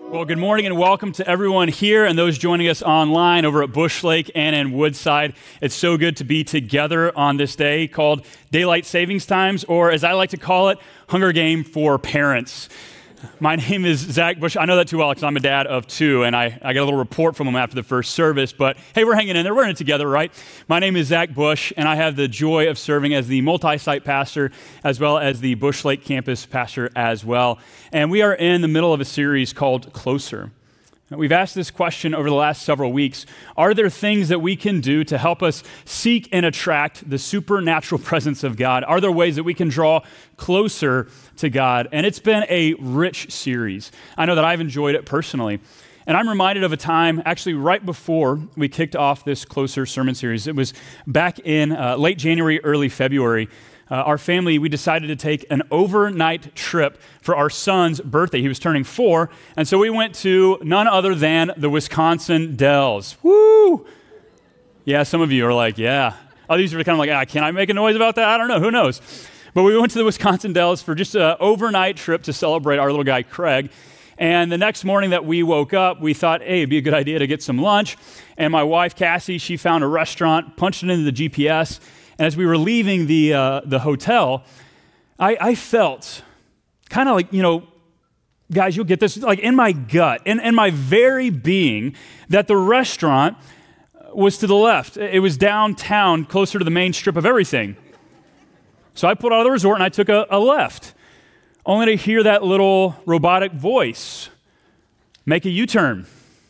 Well, good morning and welcome to everyone here and those joining us online over at Bush Lake and in Woodside. It's so good to be together on this day called Daylight Savings Times, or as I like to call it, Hunger Game for Parents. My name is Zach Bush. I know that too well because I'm a dad of two, and I got a little report from him after the first service, but hey, we're hanging in there. We're in it together, right? My name is Zach Bush, and I have the joy of serving as the multi-site pastor as well as the Bush Lake campus pastor as well. And we are in the middle of a series called Closer. We've asked this question over the last several weeks. Are there things that we can do to help us seek and attract the supernatural presence of God? Are there ways that we can draw closer to God? And it's been a rich series. I know that I've enjoyed it personally. And I'm reminded of a time actually right before we kicked off this Closer sermon series. It was back in late January, early February. Our family, we decided to take an overnight trip for our son's birthday. He was turning 4, and so we went to none other than the Wisconsin Dells. Woo! Yeah, some of you are like, yeah. Others are kind of like, can I make a noise about that? I don't know, who knows? But we went to the Wisconsin Dells for just an overnight trip to celebrate our little guy, Craig. And the next morning that we woke up, we thought, hey, it'd be a good idea to get some lunch. And my wife, Cassie, she found a restaurant, punched it into the GPS, and as we were leaving the hotel, I felt kind of like, guys, you'll get this, like in my gut, in my very being, that the restaurant was to the left. It was downtown, closer to the main strip of everything. So I pulled out of the resort and I took a left, only to hear that little robotic voice make a U-turn.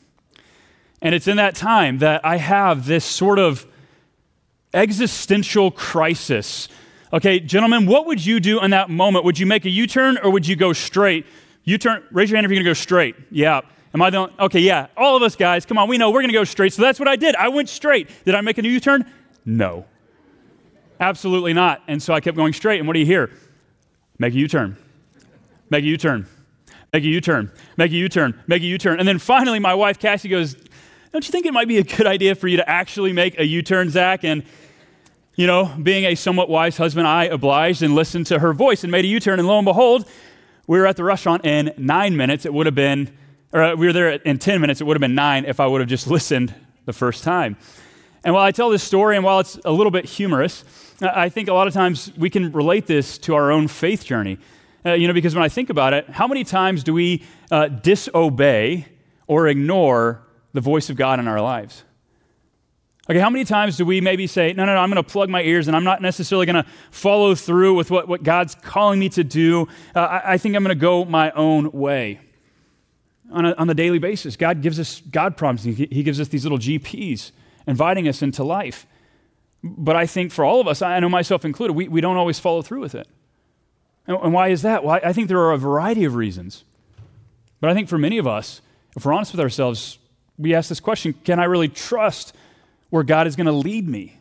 And it's in that time that I have this sort of existential crisis. Okay, gentlemen, what would you do in that moment? Would you make a U-turn or would you go straight? U-turn, raise your hand if you're gonna go straight. Yeah. Am I the only? Okay, yeah. All of us guys, come on, we know we're gonna go straight. So that's what I did. I went straight. Did I make a U-turn? No. Absolutely not. And so I kept going straight. And what do you hear? Make a U-turn. Make a U-turn. Make a U-turn. Make a U-turn. Make a U-turn. And then finally my wife, Cassie, goes, don't you think it might be a good idea for you to actually make a U-turn, Zach? And, being a somewhat wise husband, I obliged and listened to her voice and made a U-turn. And lo and behold, we were at the restaurant in 9 minutes. It would have been, or we were there in 10 minutes. It would have been 9 if I would have just listened the first time. And while I tell this story, and while it's a little bit humorous, I think a lot of times we can relate this to our own faith journey. Because when I think about it, how many times do we disobey or ignore the voice of God in our lives? Okay, how many times do we maybe say, no, I'm going to plug my ears and I'm not necessarily going to follow through with what God's calling me to do. I think I'm going to go my own way. On a daily basis, God gives us God promises. He gives us these little GPs inviting us into life. But I think for all of us, I know myself included, we don't always follow through with it. And why is that? Well, I think there are a variety of reasons. But I think for many of us, if we're honest with ourselves, we ask this question, can I really trust where God is going to lead me?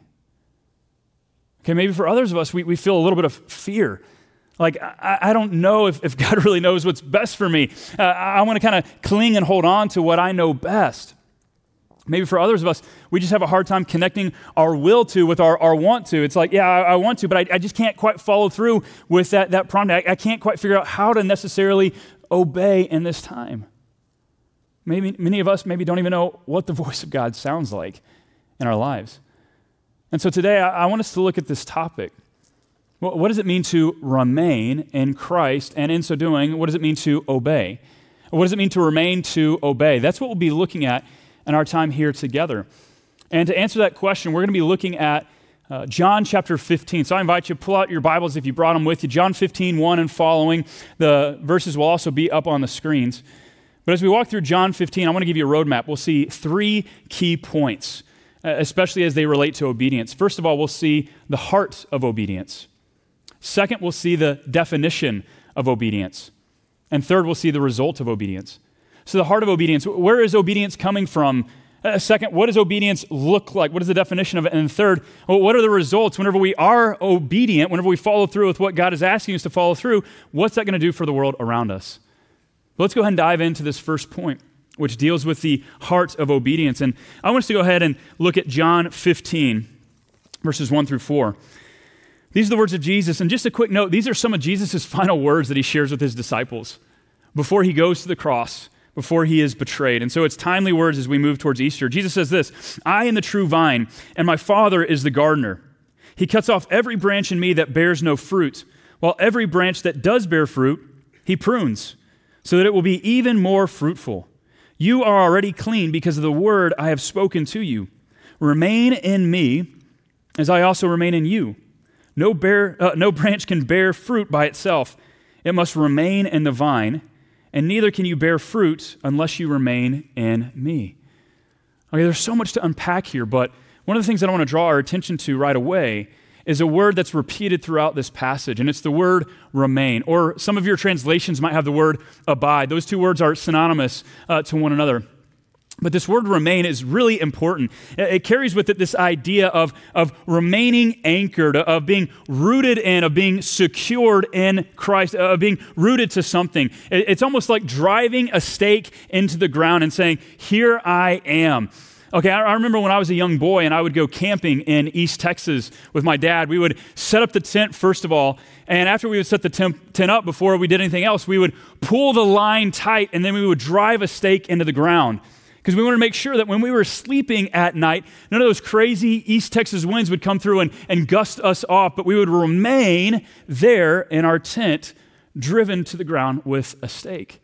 Okay, maybe for others of us, we feel a little bit of fear. Like, I don't know if God really knows what's best for me. I want to kind of cling and hold on to what I know best. Maybe for others of us, we just have a hard time connecting our will to with our want to. It's like, yeah, I want to, but I just can't quite follow through with that prompt. I can't quite figure out how to necessarily obey in this time. Maybe many of us maybe don't even know what the voice of God sounds like in our lives. And so today I want us to look at this topic. What does it mean to remain in Christ? And in so doing, what does it mean to obey? What does it mean to remain to obey? That's what we'll be looking at in our time here together. And to answer that question, we're going to be looking at John chapter 15. So I invite you to pull out your Bibles if you brought them with you. John 15, 1 and following. The verses will also be up on the screens. But as we walk through John 15, I want to give you a roadmap. We'll see 3 key points, especially as they relate to obedience. First of all, we'll see the heart of obedience. Second, we'll see the definition of obedience. And third, we'll see the result of obedience. So the heart of obedience, where is obedience coming from? Second, what does obedience look like? What is the definition of it? And third, what are the results whenever we are obedient, whenever we follow through with what God is asking us to follow through? What's that going to do for the world around us? Let's go ahead and dive into this first point, which deals with the heart of obedience. And I want us to go ahead and look at John 15, verses 1 through 4. These are the words of Jesus. And just a quick note, these are some of Jesus' final words that he shares with his disciples before he goes to the cross, before he is betrayed. And so it's timely words as we move towards Easter. Jesus says this, I am the true vine, and my Father is the gardener. He cuts off every branch in me that bears no fruit, while every branch that does bear fruit, he prunes, so that it will be even more fruitful. You are already clean because of the word I have spoken to you. Remain in me, as I also remain in you. No branch can bear fruit by itself. It must remain in the vine, and neither can you bear fruit unless you remain in me. Okay, there's so much to unpack here, but one of the things that I want to draw our attention to right away is a word that's repeated throughout this passage, and it's the word remain. Or some of your translations might have the word abide. Those two words are synonymous to one another. But this word remain is really important. It carries with it this idea of remaining anchored, of being rooted in, of being secured in Christ, of being rooted to something. It's almost like driving a stake into the ground and saying, here I am. Okay, I remember when I was a young boy and I would go camping in East Texas with my dad. We would set up the tent first of all, and after we would set the tent up, before we did anything else, we would pull the line tight and then we would drive a stake into the ground. Because we wanted to make sure that when we were sleeping at night, none of those crazy East Texas winds would come through and gust us off, but we would remain there in our tent, driven to the ground with a stake.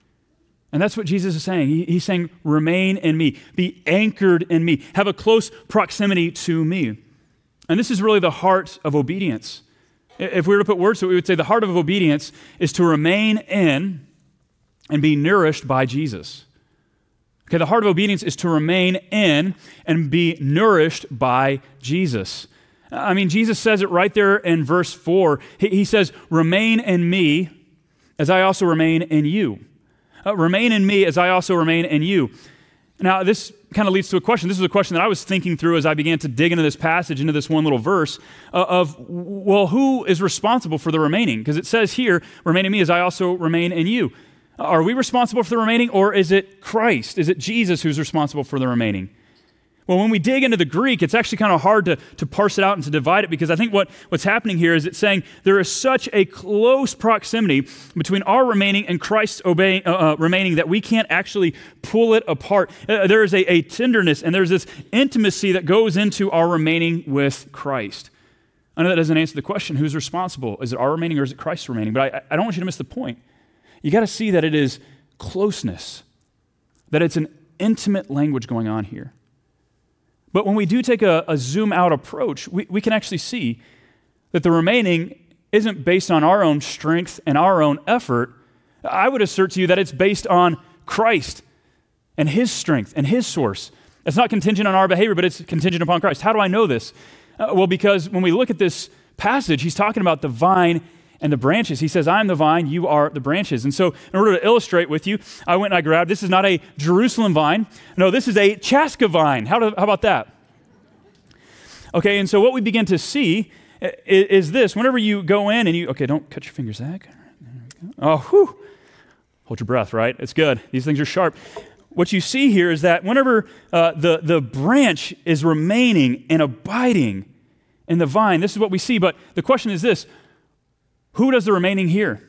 And that's what Jesus is saying. He's saying, remain in me, be anchored in me, have a close proximity to me. And this is really the heart of obedience. If we were to put words to it, we would say the heart of obedience is to remain in and be nourished by Jesus. Okay, the heart of obedience is to remain in and be nourished by Jesus. I mean, Jesus says it right there in verse 4. He says, remain in me as I also remain in you. Remain in me as I also remain in you. Now, this kind of leads to a question. This is a question that I was thinking through as I began to dig into this passage, into this one little verse well, who is responsible for the remaining? Because it says here, remain in me as I also remain in you. Are we responsible for the remaining, or is it Christ? Is it Jesus who's responsible for the remaining? Well, when we dig into the Greek, it's actually kind of hard to parse it out and to divide it, because I think what's happening here is it's saying there is such a close proximity between our remaining and Christ's remaining that we can't actually pull it apart. There is a tenderness and there's this intimacy that goes into our remaining with Christ. I know that doesn't answer the question, who's responsible? Is it our remaining or is it Christ's remaining? But I don't want you to miss the point. You got to see that it is closeness, that it's an intimate language going on here. But when we do take a zoom out approach, we can actually see that the remaining isn't based on our own strength and our own effort. I would assert to you that it's based on Christ and his strength and his source. It's not contingent on our behavior, but it's contingent upon Christ. How do I know this? Well, because when we look at this passage, he's talking about the vine and the branches. He says, I'm the vine, you are the branches. And so in order to illustrate with you, I went and I grabbed, this is not a Jerusalem vine. No, this is a Chaska vine. How about that? Okay, and so what we begin to see is this. Whenever you go in and okay, don't cut your fingers, Zach. Oh, whew. Hold your breath, right? It's good. These things are sharp. What you see here is that whenever the branch is remaining and abiding in the vine, this is what we see. But the question is this, who does the remaining here?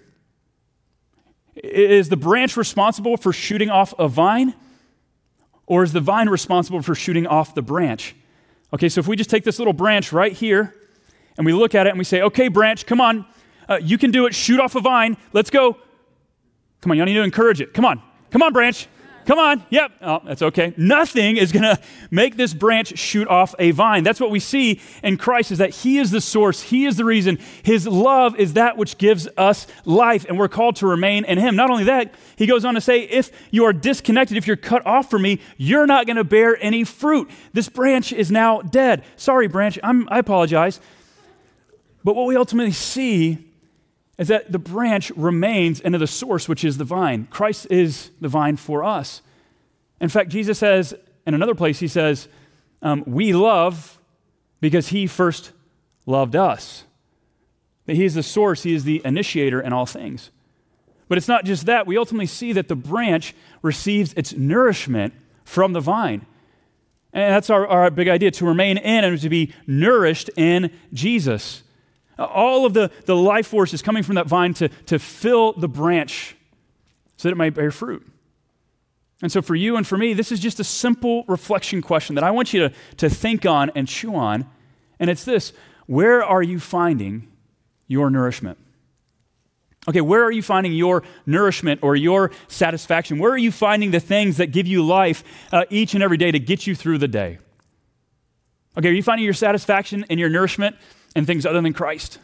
Is the branch responsible for shooting off a vine? Or is the vine responsible for shooting off the branch? Okay, so if we just take this little branch right here and we look at it and we say, okay, branch, come on, you can do it, shoot off a vine, let's go. Come on, y'all need to encourage it. Come on, branch. Come on, yep, oh, that's okay. Nothing is gonna make this branch shoot off a vine. That's what we see in Christ, is that he is the source, he is the reason. His love is that which gives us life, and we're called to remain in him. Not only that, he goes on to say, if you are disconnected, if you're cut off from me, you're not gonna bear any fruit. This branch is now dead. Sorry, branch, I apologize. But what we ultimately see is that the branch remains into the source, which is the vine. Christ is the vine for us. In fact, Jesus says in another place, he says, we love because he first loved us. That he is the source, he is the initiator in all things. But it's not just that. We ultimately see that the branch receives its nourishment from the vine. And that's our big idea, to remain in and to be nourished in Jesus. All of the life force is coming from that vine to fill the branch so that it might bear fruit. And so for you and for me, this is just a simple reflection question that I want you to think on and chew on. And it's this: where are you finding your nourishment? Okay, where are you finding your nourishment or your satisfaction? Where are you finding the things that give you life each and every day to get you through the day? Okay, are you finding your satisfaction and your nourishment in things other than Christ?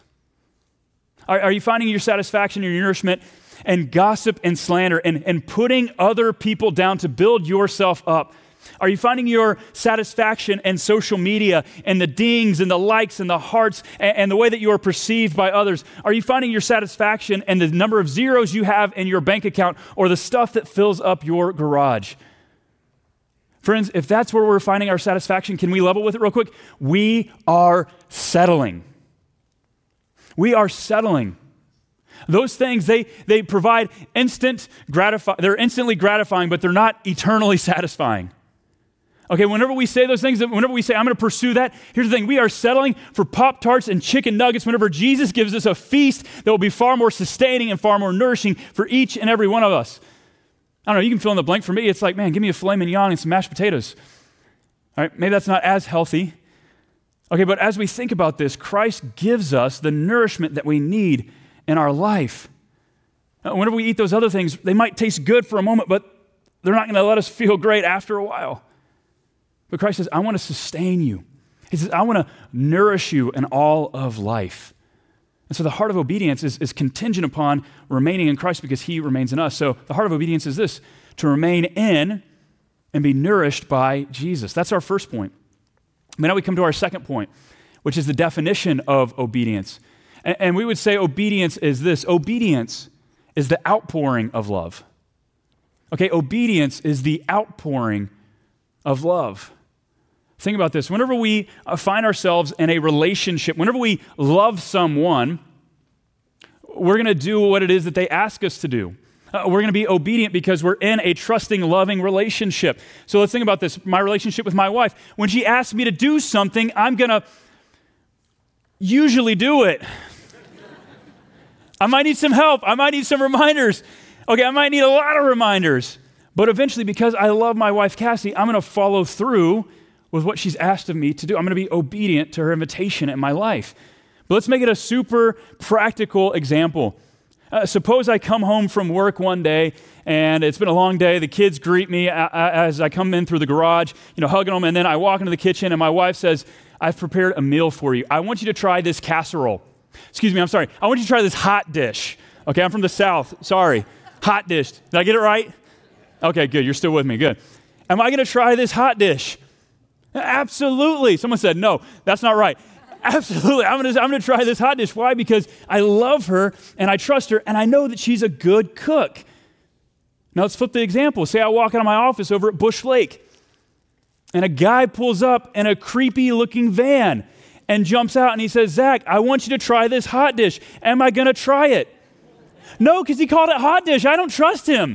Are you finding your satisfaction and your nourishment and gossip and slander and putting other people down to build yourself up? Are you finding your satisfaction in social media and the dings and the likes and the hearts and the way that you are perceived by others? Are you finding your satisfaction in the number of zeros you have in your bank account or the stuff that fills up your garage? Friends, if that's where we're finding our satisfaction, can we level with it real quick? We are settling. We are settling. Those things, they provide they're instantly gratifying, but they're not eternally satisfying. Okay, whenever we say those things, whenever we say, I'm going to pursue that, here's the thing: we are settling for Pop-Tarts and chicken nuggets whenever Jesus gives us a feast that will be far more sustaining and far more nourishing for each and every one of us. I don't know, you can fill in the blank. For me, it's like, man, give me a filet mignon and some mashed potatoes. All right, maybe that's not as healthy. Okay, but as we think about this, Christ gives us the nourishment that we need in our life. Whenever we eat those other things, they might taste good for a moment, but they're not going to let us feel great after a while. But Christ says, I want to sustain you. He says, I want to nourish you in all of life. And so the heart of obedience is contingent upon remaining in Christ because he remains in us. So the heart of obedience is this: to remain in and be nourished by Jesus. That's our first point. But now we come to our second point, which is the definition of obedience. And we would say obedience is this: obedience is the outpouring of love. Okay, obedience is the outpouring of love. Think about this. Whenever we find ourselves in a relationship, whenever we love someone, we're going to do what it is that they ask us to do. We're going to be obedient because we're in a trusting, loving relationship. So let's think about this. My relationship with my wife. When she asks me to do something, I'm going to usually do it. I might need some help. I might need some reminders. Okay, I might need a lot of reminders. But eventually, because I love my wife, Cassie, I'm going to follow through with what she's asked of me to do. I'm going to be obedient to her invitation in my life. But let's make it a super practical example. Suppose I come home from work one day, and it's been a long day. The kids greet me as I come in through the garage, hugging them, and then I walk into the kitchen, and my wife says, I've prepared a meal for you. I want you to try this casserole. Excuse me, I'm sorry. I want you to try this hot dish. Okay, I'm from the South. Sorry. Hot dish. Did I get it right? Okay, good. You're still with me. Good. Am I going to try this hot dish? Absolutely. Someone said, no, that's not right. Absolutely. I'm going to try this hot dish. Why? Because I love her and I trust her and I know that she's a good cook. Now let's flip the example. Say I walk out of my office over at Bush Lake and a guy pulls up in a creepy looking van and jumps out and he says, Zach, I want you to try this hot dish. Am I going to try it? No, because he called it hot dish. I don't trust him.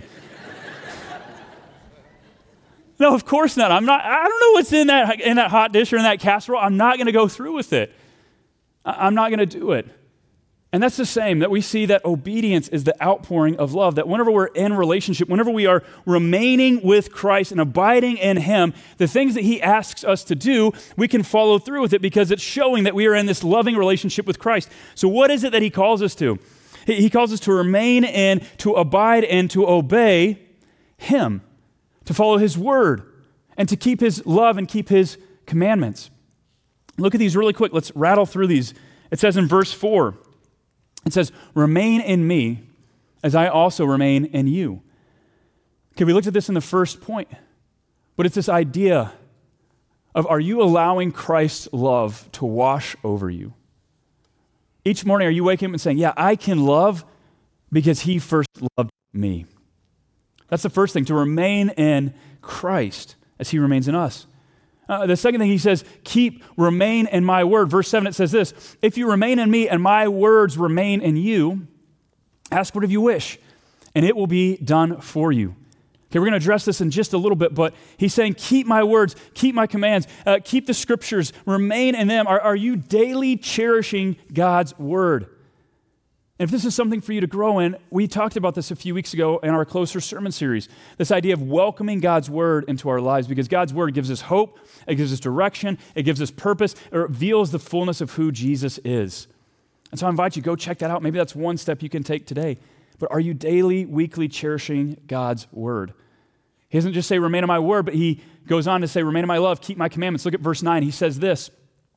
No, of course not. I don't know what's in that hot dish or in that casserole. I'm not going to go through with it. I'm not going to do it. And that's the same, that we see that obedience is the outpouring of love, that whenever we're in relationship, whenever we are remaining with Christ and abiding in him, the things that he asks us to do, we can follow through with it because it's showing that we are in this loving relationship with Christ. So what is it that he calls us to? He calls us to remain in, to abide and to obey him, to follow his word, and to keep his love and keep his commandments. Look at these really quick. Let's rattle through these. It says in verse 4, it says, remain in me as I also remain in you. Okay, we looked at this in the first point, but it's this idea of, are you allowing Christ's love to wash over you? Each morning, are you waking up and saying, yeah, I can love because he first loved me? That's the first thing, to remain in Christ as he remains in us. The second thing he says, remain in my word. Verse 7, it says this: if you remain in me and my words remain in you, ask whatever you wish, and it will be done for you. Okay, we're going to address this in just a little bit, but he's saying, keep my words, keep my commands, keep the scriptures, remain in them. Are you daily cherishing God's word? And if this is something for you to grow in, we talked about this a few weeks ago in our Closer sermon series, this idea of welcoming God's word into our lives, because God's word gives us hope, it gives us direction, it gives us purpose, it reveals the fullness of who Jesus is. And so I invite you, go check that out. Maybe that's one step you can take today. But are you daily, weekly cherishing God's word? He doesn't just say, remain in my word, but he goes on to say, remain in my love, keep my commandments. Look at verse 9. He says this,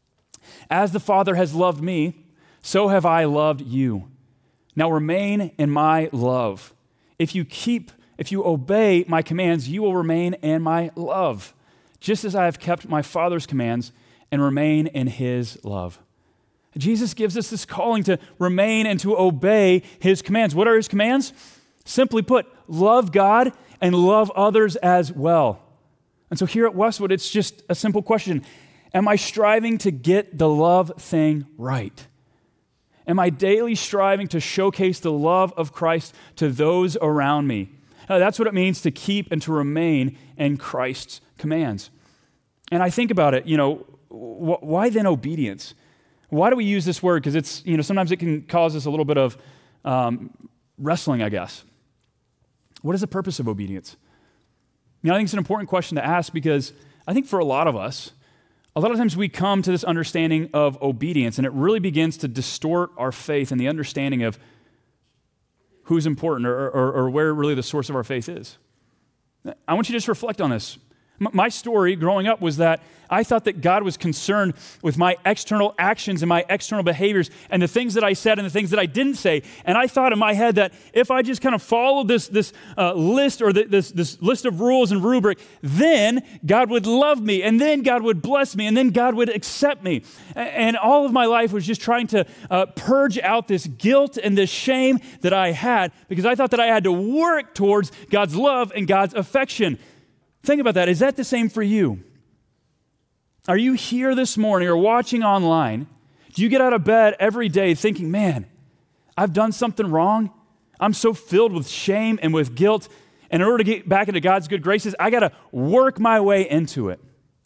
as the Father has loved me, so have I loved you. Now remain in my love. If you obey my commands, you will remain in my love, just as I have kept my Father's commands and remain in his love. Jesus gives us this calling to remain and to obey his commands. What are his commands? Simply put, love God and love others as well. And so here at Westwood, it's just a simple question. Am I striving to get the love thing right? Am I daily striving to showcase the love of Christ to those around me? That's what it means to keep and to remain in Christ's commands. And I think about it, why then obedience? Why do we use this word? Because it's, sometimes it can cause us a little bit of wrestling, I guess. What is the purpose of obedience? I think it's an important question to ask because I think for a lot of times we come to this understanding of obedience and it really begins to distort our faith and the understanding of who's important or where really the source of our faith is. I want you to just reflect on this. My story growing up was that I thought that God was concerned with my external actions and my external behaviors and the things that I said and the things that I didn't say. And I thought in my head that if I just kind of followed this list or this list of rules and rubric, then God would love me and then God would bless me and then God would accept me. And all of my life was just trying to purge out this guilt and this shame that I had because I thought that I had to work towards God's love and God's affection. Think about that. Is that the same for you? Are you here this morning or watching online? Do you get out of bed every day thinking, man, I've done something wrong? I'm so filled with shame and with guilt. And in order to get back into God's good graces, I got to work my way into it.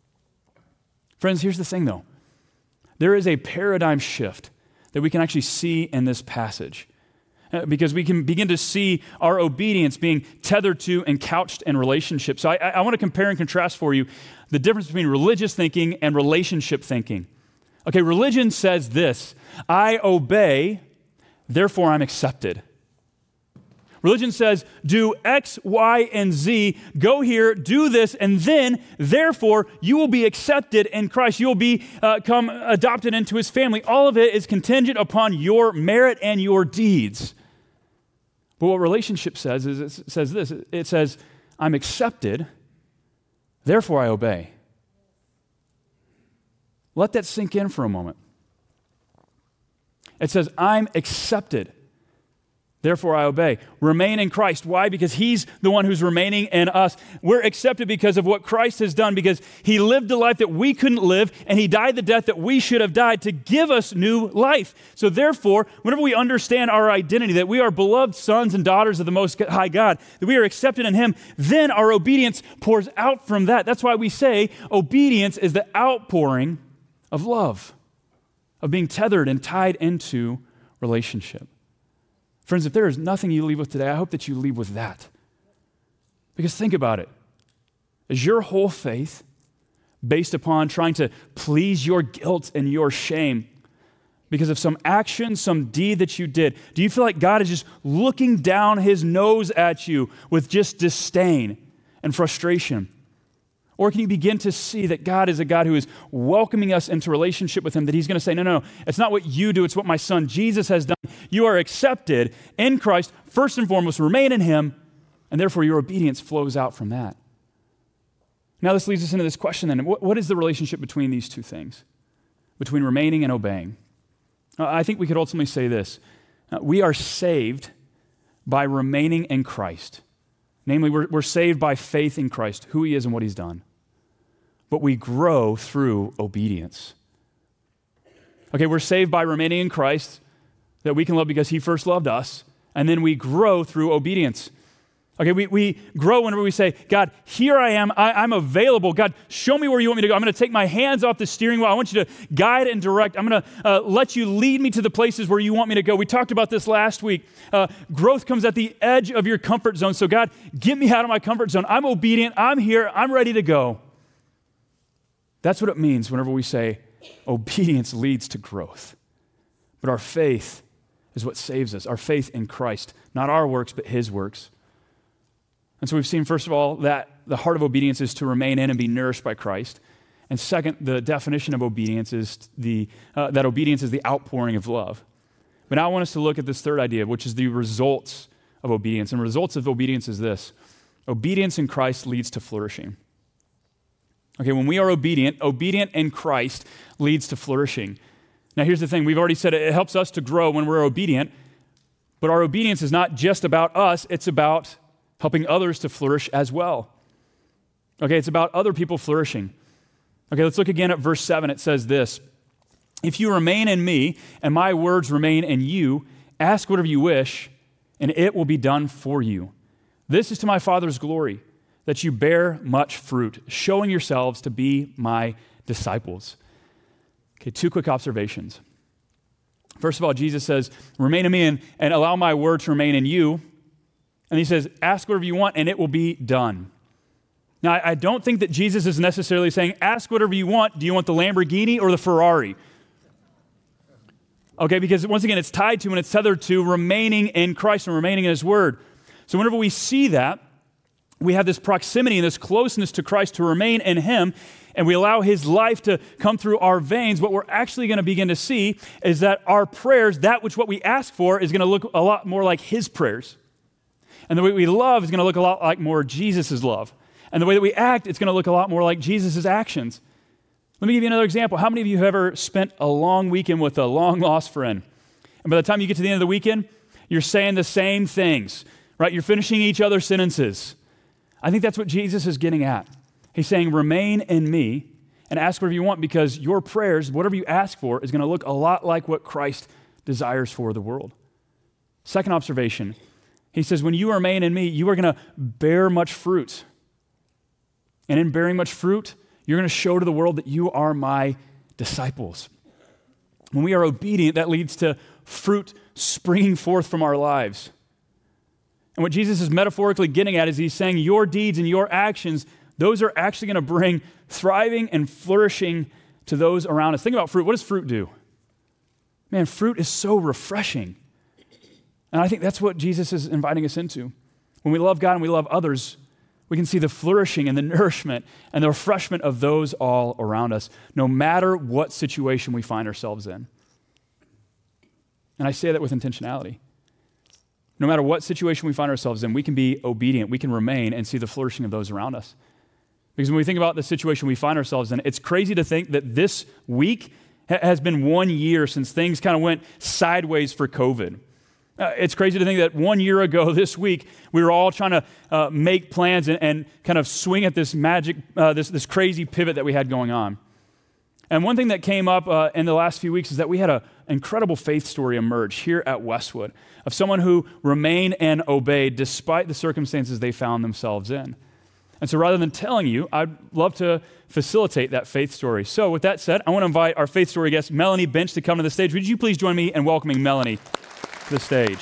Friends, here's the thing though. There is a paradigm shift that we can actually see in this passage. Because we can begin to see our obedience being tethered to and couched in relationship. So I want to compare and contrast for you the difference between religious thinking and relationship thinking. Okay, religion says this, I obey, therefore I'm accepted. Religion says, do X, Y, and Z, go here, do this, and then, therefore, you will be accepted in Christ. You will become adopted into his family. All of it is contingent upon your merit and your deeds. But what relationship says is it says this. It says, I'm accepted, therefore I obey. Let that sink in for a moment. It says, I'm accepted, therefore I obey. Remain in Christ. Why? Because he's the one who's remaining in us. We're accepted because of what Christ has done, because he lived a life that we couldn't live, and he died the death that we should have died to give us new life. So therefore, whenever we understand our identity, that we are beloved sons and daughters of the Most High God, that we are accepted in him, then our obedience pours out from that. That's why we say obedience is the outpouring of love, of being tethered and tied into relationship. Friends, if there is nothing you leave with today, I hope that you leave with that. Because think about it. Is your whole faith based upon trying to please your guilt and your shame because of some action, some deed that you did? Do you feel like God is just looking down his nose at you with just disdain and frustration? Or can you begin to see that God is a God who is welcoming us into relationship with him, that he's going to say, no, it's not what you do, it's what my son Jesus has done. You are accepted in Christ, first and foremost, remain in him, and therefore your obedience flows out from that. Now this leads us into this question then. What is the relationship between these two things? Between remaining and obeying? I think we could ultimately say this. We are saved by remaining in Christ. Namely, we're saved by faith in Christ, who he is and what he's done. But we grow through obedience. Okay, we're saved by remaining in Christ, that we can love because he first loved us, and then we grow through obedience. Okay, we grow whenever we say, God, here I am. I'm available. God, show me where you want me to go. I'm going to take my hands off the steering wheel. I want you to guide and direct. I'm going to let you lead me to the places where you want me to go. We talked about this last week. Growth comes at the edge of your comfort zone. So God, get me out of my comfort zone. I'm obedient. I'm here. I'm ready to go. That's what it means whenever we say obedience leads to growth. But our faith is what saves us. Our faith in Christ, not our works, but his works. And so we've seen, first of all, that the heart of obedience is to remain in and be nourished by Christ. And second, the definition of obedience is that obedience is the outpouring of love. But now I want us to look at this third idea, which is the results of obedience. And results of obedience is this. Obedience in Christ leads to flourishing. Okay, when we are obedient in Christ leads to flourishing. Now here's the thing. We've already said it helps us to grow when we're obedient. But our obedience is not just about us. It's about helping others to flourish as well. Okay, it's about other people flourishing. Okay, let's look again at verse 7. It says this, if you remain in me and my words remain in you, ask whatever you wish, and it will be done for you. This is to my Father's glory, that you bear much fruit, showing yourselves to be my disciples. Okay, two quick observations. First of all, Jesus says, remain in me and allow my word to remain in you. And he says, ask whatever you want and it will be done. Now, I don't think that Jesus is necessarily saying, ask whatever you want. Do you want the Lamborghini or the Ferrari? Okay, because once again, it's tied to and it's tethered to remaining in Christ and remaining in his word. So whenever we see that, we have this proximity and this closeness to Christ to remain in him, and we allow his life to come through our veins. What we're actually going to begin to see is that our prayers, what we ask for, is going to look a lot more like his prayers. And the way we love is going to look a lot like more Jesus' love. And the way that we act, it's going to look a lot more like Jesus' actions. Let me give you another example. How many of you have ever spent a long weekend with a long-lost friend? And by the time you get to the end of the weekend, you're saying the same things, right? You're finishing each other's sentences. I think that's what Jesus is getting at. He's saying, remain in me and ask whatever you want, because your prayers, whatever you ask for, is going to look a lot like what Christ desires for the world. Second observation, he says, when you remain in me, you are going to bear much fruit. And in bearing much fruit, you're going to show to the world that you are my disciples. When we are obedient, that leads to fruit springing forth from our lives. And what Jesus is metaphorically getting at is he's saying your deeds and your actions, those are actually going to bring thriving and flourishing to those around us. Think about fruit. What does fruit do? Man, fruit is so refreshing. And I think that's what Jesus is inviting us into. When we love God and we love others, we can see the flourishing and the nourishment and the refreshment of those all around us, no matter what situation we find ourselves in. And I say that with intentionality. No matter what situation we find ourselves in, we can be obedient, we can remain and see the flourishing of those around us. Because when we think about the situation we find ourselves in, it's crazy to think that this week has been 1 year since things kind of went sideways for COVID. It's crazy to think that 1 year ago this week, we were all trying to make plans and kind of swing at this magic, this crazy pivot that we had going on. And one thing that came up in the last few weeks is that we had an incredible faith story emerge here at Westwood of someone who remained and obeyed despite the circumstances they found themselves in. And so rather than telling you, I'd love to facilitate that faith story. So with that said, I want to invite our faith story guest, Melanie Bench, to come to the stage. Would you please join me in welcoming Melanie to the stage?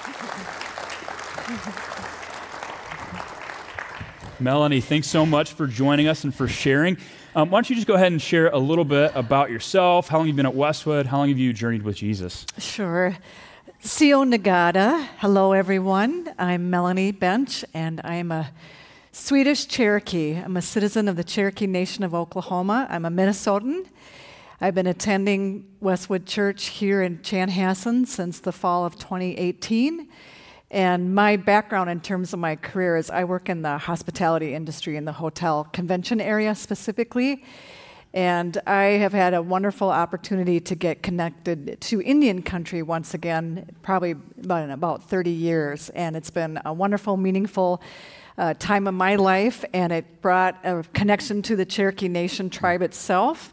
Melanie, thanks so much for joining us and for sharing. Why don't you just go ahead and share a little bit about yourself, how long you've been at Westwood, how long have you journeyed with Jesus? Sure. Sio Nagata. Hello, everyone. I'm Melanie Bench, and I'm a Swedish Cherokee. I'm a citizen of the Cherokee Nation of Oklahoma. I'm a Minnesotan. I've been attending Westwood Church here in Chanhassen since the fall of 2018. And my background in terms of my career is I work in the hospitality industry in the hotel convention area specifically. And I have had a wonderful opportunity to get connected to Indian country once again, probably in about 30 years. And it's been a wonderful, meaningful time of my life, and it brought a connection to the Cherokee Nation tribe itself.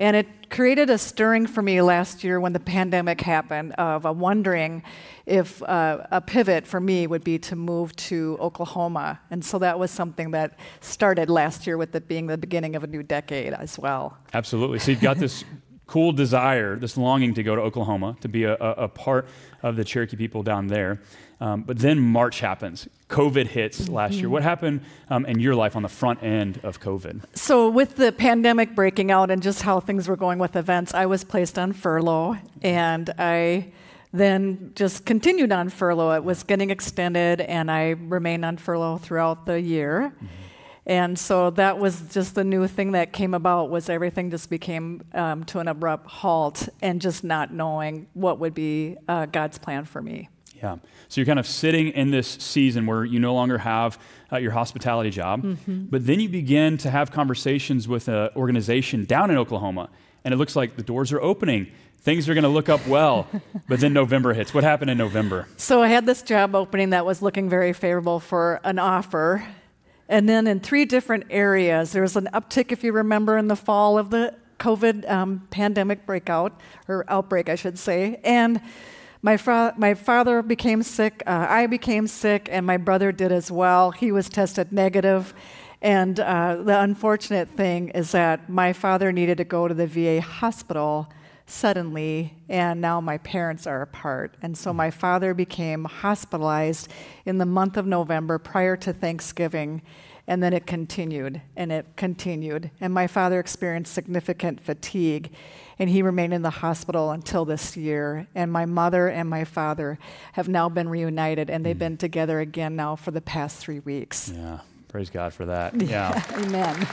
And it created a stirring for me last year when the pandemic happened of wondering if a pivot for me would be to move to Oklahoma. And so that was something that started last year with it being the beginning of a new decade as well. Absolutely. So you've got this cool desire, this longing to go to Oklahoma, to be a part of the Cherokee people down there. But then March happens. COVID hits last year. What happened in your life on the front end of COVID? So with the pandemic breaking out and just how things were going with events, I was placed on furlough, and I then just continued on furlough. It was getting extended, and I remained on furlough throughout the year. And so that was just the new thing that came about, was everything just became to an abrupt halt, and just not knowing what would be God's plan for me. Yeah. So you're kind of sitting in this season where you no longer have your hospitality job, but then you begin to have conversations with an organization down in Oklahoma, and it looks like the doors are opening. Things are going to look up well, but then November hits. What happened in November? So I had this job opening that was looking very favorable for an offer. And then in 3 different areas, there was an uptick, if you remember, in the fall of the COVID pandemic breakout, or outbreak, I should say. And my father became sick, I became sick, and my brother did as well. He was tested negative. And the unfortunate thing is that my father needed to go to the VA hospital suddenly, and now my parents are apart. And so my father became hospitalized in the month of November prior to Thanksgiving, and then it continued, and it continued. And my father experienced significant fatigue, and he remained in the hospital until this year. And my mother and my father have now been reunited, and they've been together again now for the past 3 weeks. Yeah, praise God for that. Yeah. Amen.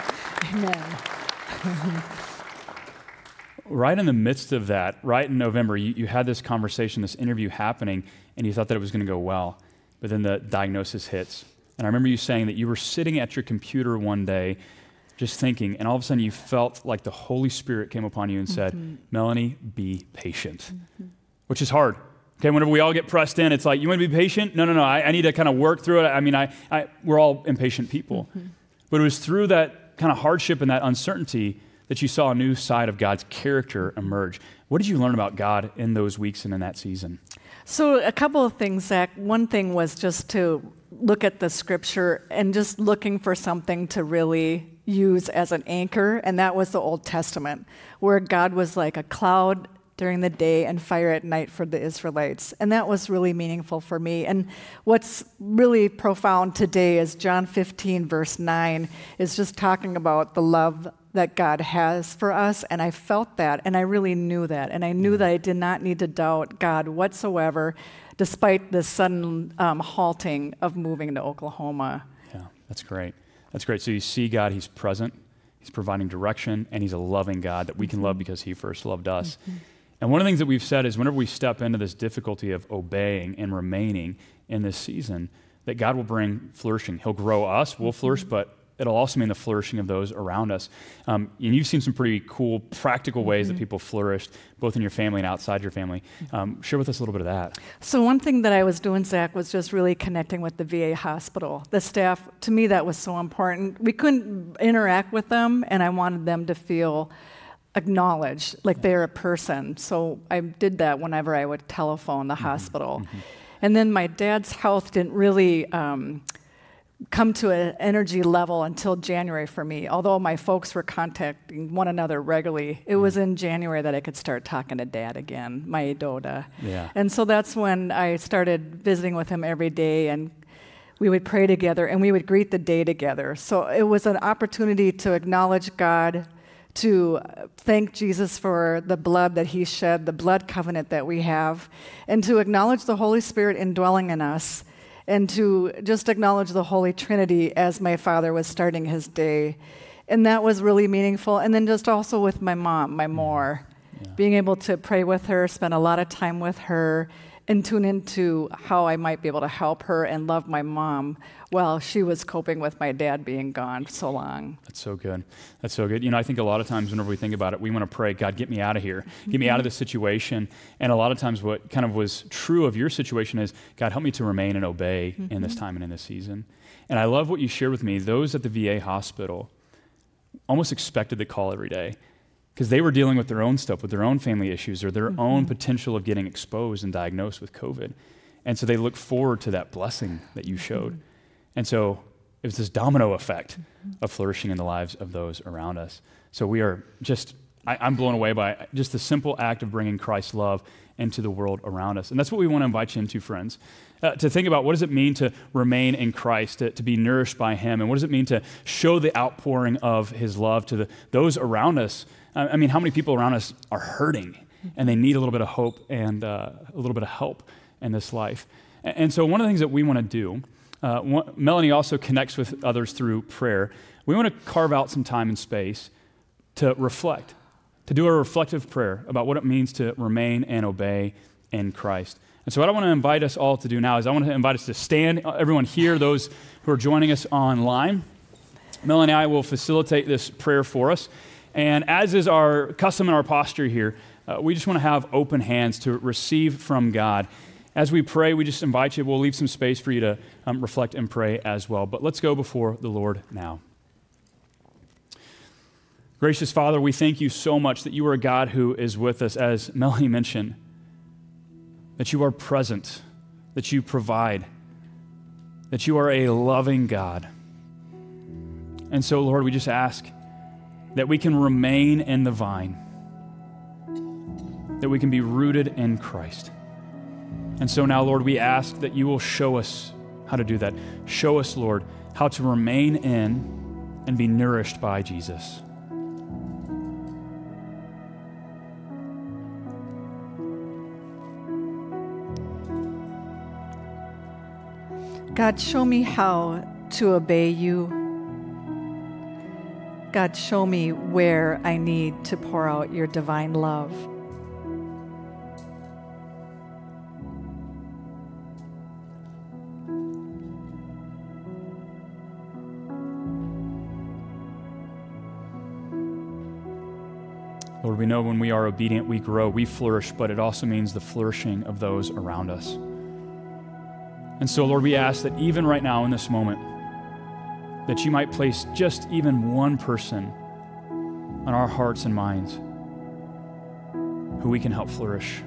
Amen. Right in the midst of that, right in November, you had this conversation, this interview happening, and you thought that it was going to go well. But then the diagnosis hits. And I remember you saying that you were sitting at your computer one day just thinking, and all of a sudden you felt like the Holy Spirit came upon you and said, Melanie, be patient, which is hard. Okay, whenever we all get pressed in, it's like, you want to be patient? No, I need to kind of work through it. I mean, we're all impatient people. But it was through that kind of hardship and that uncertainty that you saw a new side of God's character emerge. What did you learn about God in those weeks and in that season? So a couple of things, Zach. One thing was just to look at the scripture and just looking for something to really use as an anchor, and that was the Old Testament, where God was like a cloud during the day and fire at night for the Israelites. And that was really meaningful for me. And what's really profound today is John 15, verse 9, is just talking about the love that God has for us, and I felt that, and I really knew that, and I knew that I did not need to doubt God whatsoever, despite the sudden halting of moving to Oklahoma. Yeah, that's great. That's great. So you see God, He's present, He's providing direction, and He's a loving God that we can love because He first loved us. And one of the things that we've said is whenever we step into this difficulty of obeying and remaining in this season, that God will bring flourishing. He'll grow us, we'll flourish, but it'll also mean the flourishing of those around us. And you've seen some pretty cool, practical ways that people flourished, both in your family and outside your family. Share with us a little bit of that. So one thing that I was doing, Zach, was just really connecting with the VA hospital. The staff, to me, that was so important. We couldn't interact with them, and I wanted them to feel acknowledged, like they're a person. So I did that whenever I would telephone the hospital. And then my dad's health didn't really come to an energy level until January for me. Although my folks were contacting one another regularly, it was in January that I could start talking to Dad again, my Doda. Yeah. And so that's when I started visiting with him every day, and we would pray together, and we would greet the day together. So it was an opportunity to acknowledge God, to thank Jesus for the blood that He shed, the blood covenant that we have, and to acknowledge the Holy Spirit indwelling in us, and to just acknowledge the Holy Trinity as my father was starting his day. And that was really meaningful. And then just also with my mom, my Moore, being able to pray with her, spend a lot of time with her, and tune into how I might be able to help her and love my mom while she was coping with my dad being gone so long. That's so good. That's so good. You know, I think a lot of times whenever we think about it, we want to pray, God, get me out of here. Get me out of this situation. And a lot of times what kind of was true of your situation is, God, help me to remain and obey in this time and in this season. And I love what you shared with me. Those at the VA hospital almost expected the call every day. because they were dealing with their own stuff, with their own family issues or their own potential of getting exposed and diagnosed with COVID. And so they look forward to that blessing that you showed. And so it was this domino effect of flourishing in the lives of those around us. So we are just, I'm blown away by just the simple act of bringing Christ's love into the world around us. And that's what we want to invite you into, friends, to think about what does it mean to remain in Christ, to be nourished by him, and what does it mean to show the outpouring of his love to those around us. I mean, how many people around us are hurting and they need a little bit of hope and a little bit of help in this life. And so one of the things that we want to do, Melanie also connects with others through prayer. We want to carve out some time and space to reflect, to do a reflective prayer about what it means to remain and obey in Christ. And so what I want to invite us all to do now is I want to invite us to stand, everyone here, those who are joining us online. Melanie and I will facilitate this prayer for us. And as is our custom and our posture here, we just want to have open hands to receive from God. As we pray, we just invite you, we'll leave some space for you to reflect and pray as well. But let's go before the Lord now. Gracious Father, we thank you so much that you are a God who is with us, as Melanie mentioned, that you are present, that you provide, that you are a loving God. And so, Lord, we just ask that we can remain in the vine, that we can be rooted in Christ. And so now, Lord, we ask that you will show us how to do that. Show us, Lord, how to remain in and be nourished by Jesus. God, show me how to obey you. God, show me where I need to pour out your divine love. Lord, we know when we are obedient, we grow, we flourish, but it also means the flourishing of those around us. And so, Lord, we ask that even right now in this moment, that you might place just even one person on our hearts and minds who we can help flourish.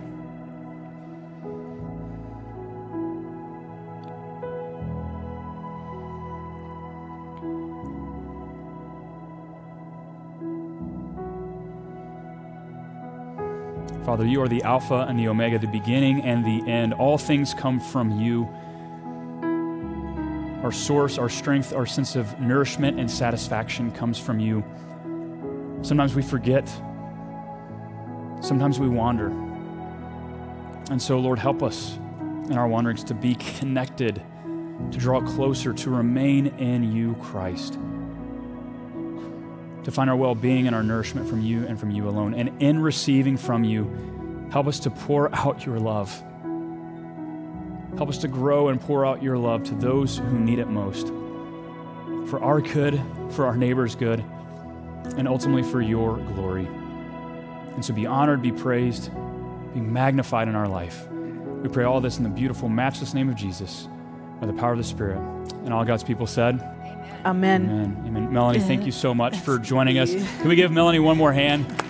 Father, you are the Alpha and the Omega, the beginning and the end. All things come from you. Our source, our strength, our sense of nourishment and satisfaction comes from you. Sometimes we forget. Sometimes we wander. And so, Lord, help us in our wanderings to be connected, to draw closer, to remain in you, Christ, to find our well-being and our nourishment from you and from you alone. And in receiving from you, help us to pour out your love. Help us to grow and pour out your love to those who need it most, for our good, for our neighbor's good, and ultimately for your glory. And so be honored, be praised, be magnified in our life. We pray all this in the beautiful, matchless name of Jesus, by the power of the Spirit. And all God's people said, Amen. Amen. Amen. Melanie, thank you so much for joining us. Can we give Melanie one more hand?